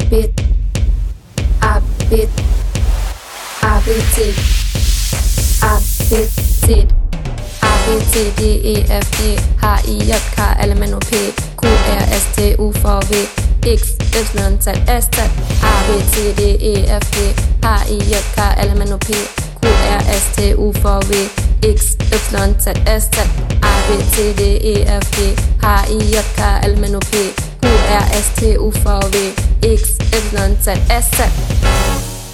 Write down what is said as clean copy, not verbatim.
bit, a bit, a bit, a bit, A B C D E F G H I J K L M N O P Q R S T U V W X Y Z S Z A B C D E F G H I J K L M N O P Q R S T U V W X Y Z S Z A B C D E F G H I J K L M N O P Q R S T U V W X Y Z S Z